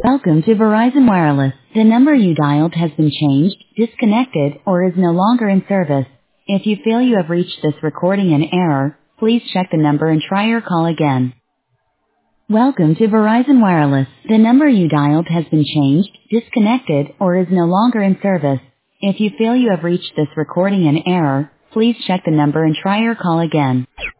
Welcome to Verizon Wireless. The number you dialed has been changed, disconnected, or is no longer in service. If you feel you have reached this recording in error, please check the number and try your call again. Welcome to Verizon Wireless. The number you dialed has been changed, disconnected, or is no longer in service. If you feel you have reached this recording in error, please check the number and try your call again.